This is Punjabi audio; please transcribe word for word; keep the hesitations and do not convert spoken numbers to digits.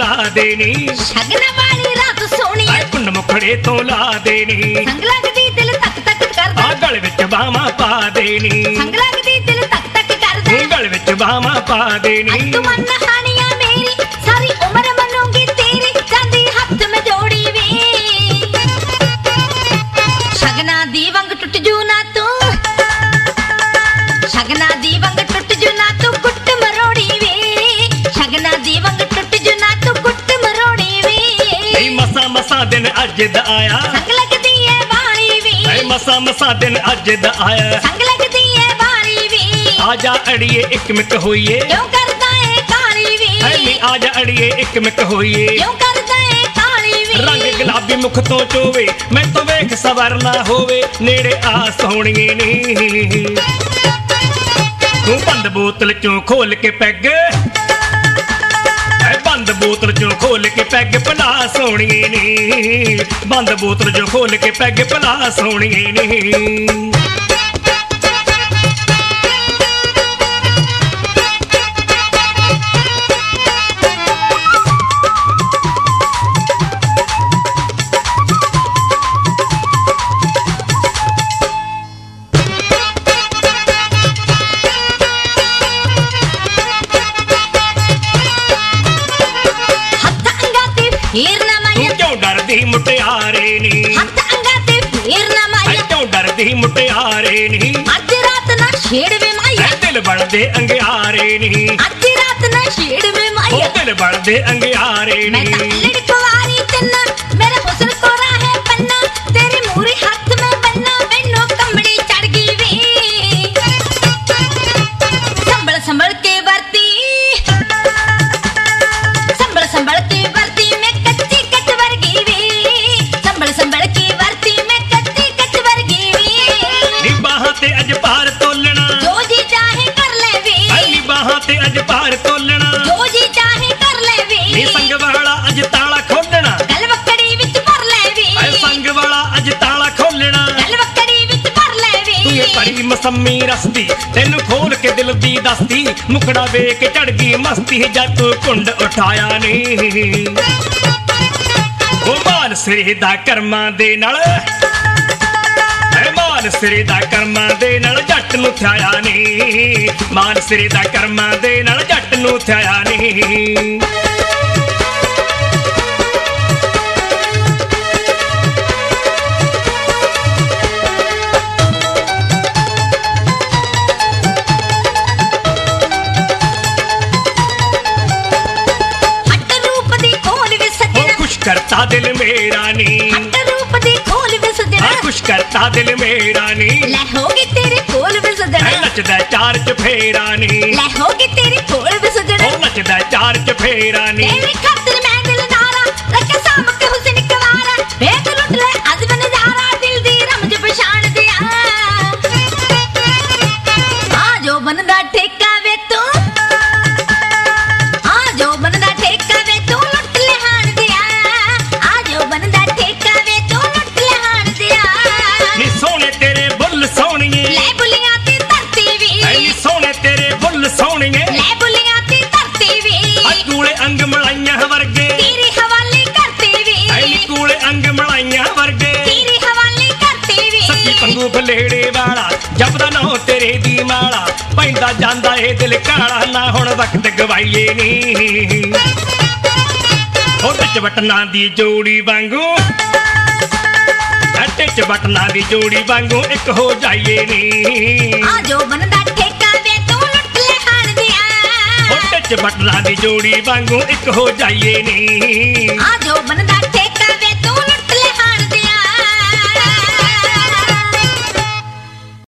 ਲਾ ਦੇਣੀ ਸ਼ਗਨ ਵਾਲੀ ਰਾਤ ਸੋਹਣੀ ਐ ਕੁੰਡ ਮੁਖੜੇ ਤੋਂ ਲਾ ਦੇਣੀ ਸੰਗ ਲੱਗਦੀ ਦਿਲ ਤੱਕ ਤੱਕ ਕਰਦਾ ਆ ਗਲ ਵਿੱਚ ਬਾਹਾਂ ਪਾ ਦੇਣੀ ਸੰਗ ਲੱਗਦੀ ਦਿਲ ਤੱਕ ਤੱਕ ਕਰਦਾ ਗਲ ਵਿੱਚ ਬਾਹਾਂ ਪਾ ਦੇਣੀ ਤੂੰ ਮਨ ਹਾਨੀਆਂ ਮੇਰੀ ਸਾਰੀ ਉਮਰ ਮੰਨੂਗੀ ਤੇਰੀ ਜਾਂਦੀ ਹੱਥ ਮੈਂ ਜੋੜੀ ਵੇ ਸ਼ਗਨਾ ਦੀ ਵੰਗ ਟੁੱਟ ਜੂ ਨਾ ਤੂੰ ਸ਼ਗਨਾ ਦੀ ਵੰਗ ਟੁੱਟ ਜੂ ਨਾ ਤੂੰ ਗੁੱਟ ਮਰੋੜੀ ਵੇ ਸ਼ਗਨਾ ਦੀ ਵੰਗ ਟੁੱਟ ਜੂ ਨਾ ਤੂੰ ਗੁੱਟ ਮਰੋੜੀ ਵੇ ਨਹੀਂ ਮਸਾ ਮਸਾ ਦਿਨ ਅੱਜ ਦਾ ਆਇਆ ਸੰਗ ਲੱਗਦੀ ਏ ਬਾਣੀ ਵੇ ਨਹੀਂ ਮਸਾ ਮਸਾ ਦਿਨ ਅੱਜ ਦਾ ਆਇਆ ਸੰਗ ਲੱਗਦੀ ਏ ਬਾਣੀ ਵੇ ਆ ਜਾ ਅੜੀਏ ਇੱਕ ਮਿੱਕ ਹੋਈਏ ਕਿਉਂ ਕਰਦਾ ਏ ਕਾਲੀ ਵੇ ਐ ਨੀ ਆ ਜਾ ਅੜੀਏ ਇੱਕ ਮਿੱਕ ਹੋਈਏ ਕਿਉਂ ਕਰਦਾ ਏ ਕਾਲੀ ਵੇ ਰੰਗ ਗੁਲਾਬੀ ਮੁਖ ਤੋਂ ਚੋਵੇ ਮੈਂ ਤੋਂ ਵੇਖ ਸਵਰਨਾ ਹੋਵੇ ਨੇੜੇ ਆ ਸੋਹਣੀਏ ਨੀ ਤੂੰ ਬੰਦ ਬੋਤਲ ਚੋਂ ਖੋਲ ਕੇ ਪੈਗ ਐ ਬੰਦ ਬੋਤਲ ਚੋਂ ਖੋਲ ਕੇ ਪੈਗ ਭਲਾ ਸੋਹਣੀਏ ਨੀ ਬੰਦ ਬੋਤਲ ਚੋਂ ਖੋਲ ਕੇ ਪੈਗ ਭਲਾ ਸੋਹਣੀਏ ਨੀ ਹੀਰ ਨਾ ਮਾਇਆ ਤੂੰ ਕਿਉਂ ਡਰਦੀ ਮੁਟਿਆਰੇ ਨੀ ਹੱਥ ਅੰਗਾ ਤੇ ਹੀਰ ਨਾ ਐ ਮਾਇਆ ਕਿਉਂ ਡਰਦੀ ਮੁਟਿਆਰੇ ਨੀ ਅੱਜ ਰਾਤ ਨਾ ਛੇੜਵੇ ਮਾਇਆ ਐ ਦਿਲ ਬੜਦੇ ਅੰਗਿਆਰੇ ਨੀ ਅੱਜ ਰਾਤ ਨਾ ਛੇੜਵੇ ਉਹ ਮਾਇਆ ਦਿਲ ਬੜਦੇ ਅੰਗਿਆਰੇ ਮੈਂ ਤਾਂ ਨੀ ਲੜਕਵਾਰੀ ਚੰਨਾ ਮੇਰਾ ਹੁਸਨ ਕੋਰਾ ਹੈ ਪੰਨਾ ਤੇਰੀ ਮੂਰੀ ਹੱਥ ਮੈਂ ਬੰਨਾ ਮੈਨੂੰ ਕੰਬੜੀ ਚੜ ਗਈ ਵੇ ਸੰਭਲ ਸੰਭਲ ਕੇ ਵਰਤੀ ਸੰਭਲ ਸੰਭਲ ਕੇ ਵਰਤੀ ਮੈਂ ਕੱਚੀ ਕੱਚ ਵਰਗੀ ਵੇ ਸੰਭਲ ਸੰਭਲ ਕੇ ਵਰਤੀ ਮੈਂ ਕੱਚੀ ਕੱਚ ਵਰਗੀ ਵੇ ਨੀ ਬਾਹਾਂ ਤੇ ਅੱਜ ਭਾਰ ਤੋਲਣਾ ਜੋ ਜੀ ਚਾਹੇ ਕਰ ਲੈ ਵੇ ਐ ਨੀ ਬਾਹਾਂ ਤੇ ਅੱਜ ਭਾਰ ਤੋਲਣਾ ਜੋ ਜੀ ਚਾਹੇ ਕਰ ਲੈ ਵੇ ਨੀ ਸੰਗ ਵਾਲਾ ਅੱਜ ਤਾਲਾ ਖੋਲਣਾ ਗਲ ਵਕੜੀ ਵਿੱਚ ਭਰ ਲੈ ਵੇ ਐ ਸੰਗ ਵਾਲਾ ਅੱਜ ਤਾਲਾ ਖੋਲਣਾ ਗਲ ਵਕੜੀ ਵਿੱਚ ਭਰ ਲੈ ਵੇ ਤੂੰ ਇਹ ਭਰੀ ਮਸੰਮੀ ਰਸਦੀ ਤੈਨੂੰ ਖੋਲ ਕੇ ਦਿਲ ਦੀ ਦਸਤੀ ਮੁਖੜਾ ਵੇਖ ਚੜ ਗਈ ਮਸਤੀ ਜਦ ਤੂੰ ਕੁੰਡ ਉਠਾਇਆ ਨੀ ਉਹ ਮਾਨ ਸਿਰੇ ਦਾ ਕਰਮਾਂ ਦੇ ਨਾਲ ਐ ਮਾਨ ਸਿਰੇ ਦਾ ਕਰਮਾਂ ਦੇ ਨਾਲ ਜੱਟ ਨੂੰ ਥਿਆਇਆ ਨੀ ਮਾਨ ਸਿਰੇ ਦਾ ਕਰਮਾਂ ਦੇ ਨਾਲ ਜੱਟ ਨੂੰ ਥਿਆਇਆ ਨੀ ਹੱਟ ਰੂਪ ਦੀ ਖੋਲ ਵੇ ਉਹ ਸਜਣਾ ਖੁਸ਼ ਕਰਤਾ ਦਿਲ ਮੇਰਾ ਨੀ ਹੱਟ ਰੂਪ ਦੀ ਖੋਲ ਵੇ ਸਜਣਾ ਆ ਖੁਸ਼ ਕਰਤਾ ਦਿਲ ਮੇਰਾ ਨੀ ਲੈ ਹੋਗੀ ਤੇਰੀ ਖੋਲ ਵੇ ਐ ਸਜਣਾ ਨੱਚਦਾ ਚਾਰ ਚਫੇਰਾ ਨੀ ਲੈ ਹੋਗੀ ਤੇਰੀ ਖੋਲ ਵੇ ਸਜਣਾ ਉਹ ਨੱਚਦਾ ਚਾਰ ਚਫੇਰਾ ਨੀ ਤੇਰੀ ਖਾਤਰ ਮੈਂ ਦਿਲ ਨਾਰਾ ਰੱਖ ਸਾਂਭ ਕੇ ਹੁਸਨ ਕਵਾਰਾ ਵੇਖ ਲੁੱਟ ਲੈ ਅੱਜ ਬਨ ਨਜ਼ਾਰਾ ਦਿਲ ਦੀ ਰਮਜ ਪਛਾਣ ਦਿਆ ਆ ਜੋ ਬਣਦਾ ਠੇਕਾ ਵੇ ਤੂੰ ਆ ਜੋ ਬਣਦਾ ਠੇਕਾ ਵੇ ਤੂੰ ਲੁੱਟ ਲੈ ਹਾਣ ਦਿਆ ਆ ਜੋ ਬਣਦਾ ਠੇਕਾ ਵੇ ਤੂੰ ਲੁੱਟ ਲੈ ਹਾਣ ਦਿਆ ਨੀ ਸੋਹਣੇ ਤੇਰੇ ਬੁੱਲ ਸੋਹਣੀਏ ਲੈ ਬੁਲੀਆਂ ਤੇ ਧਰਤੀ ਐ ਵੀ ਨੀ ਸੋਹਣੇ ਤੇਰੇ ਬੁੱਲ ਸੋਹਣੀਏ ਲੈ ਬੁਲੀਆਂ ਤੇ ਧਰਤੀ ਵੀ ਆ ਕੂਲੇ ਅੰਗ ਮਲਾਈਆਂ ਵਰਗੇ ਤੇਰੀ ਹਵਾਲੇ ਕਰਤੀ ਐ ਨੀ ਵੀ ਕੂਲੇ ਅੰਗ ਮਲਾਈਆਂ ਵਰਗੇ ਤੇਰੀ ਹਵਾਲੇ ਕਰਤੀ ਵੀ ਸੱਚੀ ਪੰਗੂ ਬਲੇੜੇ ਵਾਲਾ ਜਪਦਾ ਨਾ ਤੇਰੇ ਦੀ ਮਾਲਾ ਪੈਂਦਾ ਜਾਂਦਾ ਏ ਦਿਲ ਕਾਲਾ ਨਾ ਹੁਣ ਵਕਤ ਗਵਾਈਏ ਨੀ ਹੋਟ ਚ ਬਟਨਾਂ ਦੀ ਜੋੜੀ ਵਾਂਗੂ ਅੱਟੇ ਚ ਬਟਨਾਂ ਦੀ ਜੋੜੀ ਵਾਂਗੂ ਇੱਕ ਹੋ ਜਾਈਏ ਨੀ ਆ ਜੋ ਬਣਦਾ ਠੇਕਾ ਵੇ ਤੂੰ ਲੁੱਟ ਲੈ ਹਾਣ ਦਿਆ ਹੋਟ ਚ ਬਟਨਾਂ ਦੀ ਜੋੜੀ ਵਾਂਗੂ ਇੱਕ ਹੋ ਜਾਈਏ ਨੀ ਆ ਜੋ ਬਣਦਾ